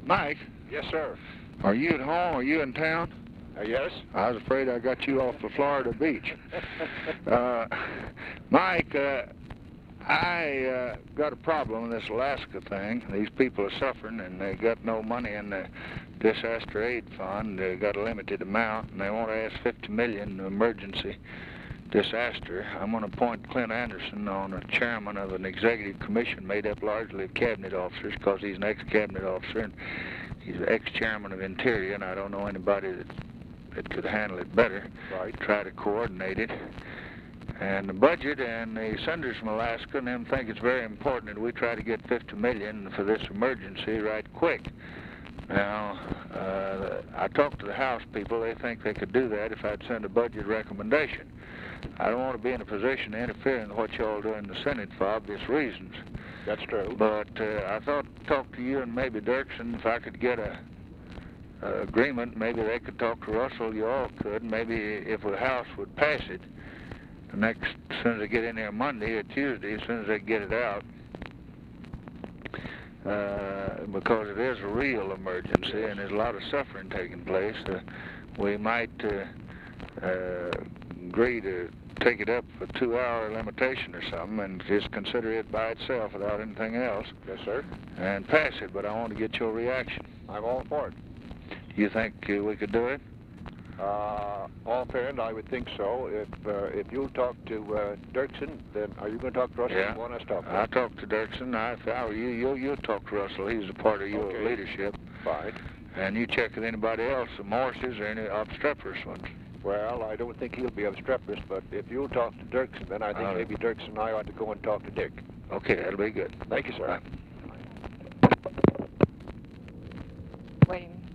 Mike, Yes, sir. are you at home? Are you in town? Yes? I was afraid I got you off the Florida beach. Mike, I got a problem with this Alaska thing. These people are suffering, and they got no money in the disaster aid fund. They got a limited amount, and they want to ask $50 million emergency disaster. I'm going to appoint Clint Anderson on a chairman of an executive commission made up largely of cabinet officers, because he's an ex-cabinet officer and he's ex-chairman of Interior, and I don't know anybody that could handle it better. Right. Try to coordinate it. And the budget and the senators from Alaska and them think it's very important that we try to get $50 million for this emergency right quick. Now, I talked to the House people. They think they could do that if I'd send a budget recommendation. I don't want to be in a position to interfere in what y'all do in the Senate for obvious reasons. That's true. But I thought talk to you and maybe Dirksen if I could get a agreement. Maybe they could talk to Russell. You all could. Maybe if the House would pass it, as soon as they get in there Monday or Tuesday, as soon as they get it out, because it is a real emergency and there's a lot of suffering taking place, we might agree to take it up for a 2-hour limitation or something and just consider it by itself without anything else. Yes, sir. And pass it, but I want to get your reaction. I'm all for it. You think we could do it? All fair, I would think so. If you talk to Dirksen, then are you going to talk to Russell? Yeah. You want us to talk to I'll talk to Dirksen. If I were you, you'll talk to Russell. He's a part of your Okay. leadership. Fine. And you check with anybody else, the Morses or any obstreperous ones. Well, I don't think he'll be obstreperous, but if you'll talk to Dirksen, then I think maybe Dirksen and I ought to go and talk to Dick. Okay, that'll be good. Thank you, sir. Right. Waiting.